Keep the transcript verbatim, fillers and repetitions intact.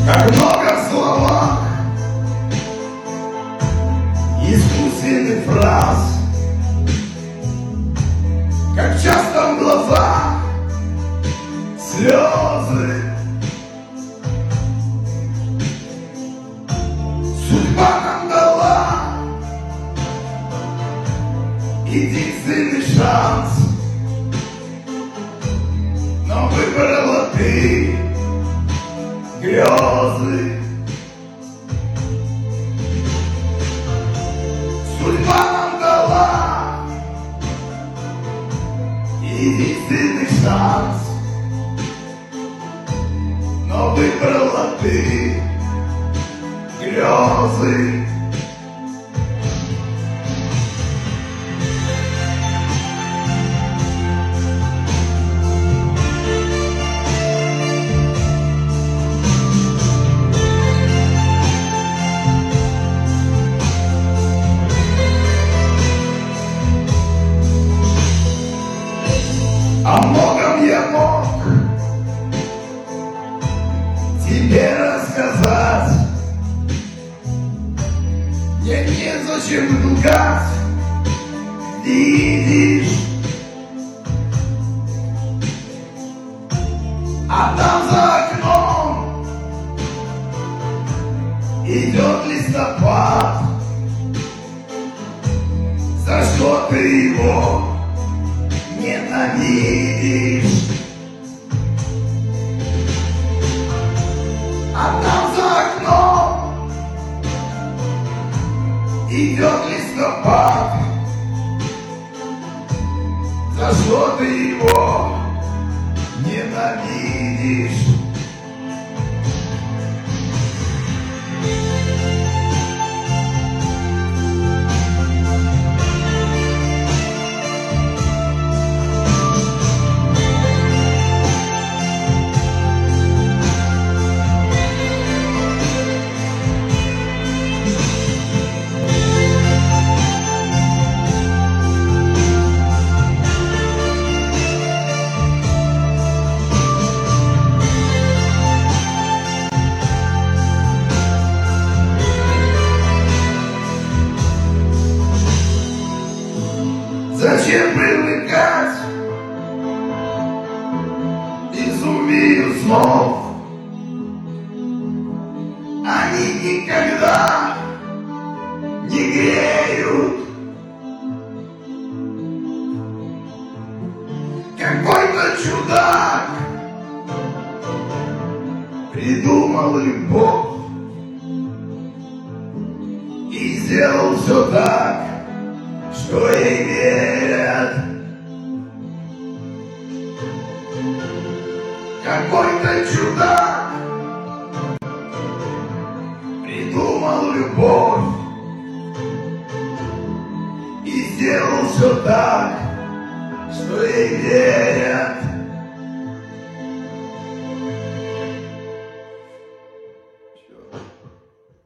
Как много в словах искусственных фраз, как часто в глазах слезы. Судьба нам дала единственный шанс, но выбрала ты грезы. Судьба нам дала единственный шанс, но выбрала ты грезы. О многом я мог тебе рассказать, мне незачем лгать, видишь. А там за окном идет листопад, за что ты его ненавидишь? А там за окном идет листопад, за что ты его ненавидишь? Зачем привыкать безумию снов? Они никогда не греют. Какой-то чудак придумал любовь и сделал все так, что ей верят. Какой-то чудак придумал любовь и сделал все так, что ей верят.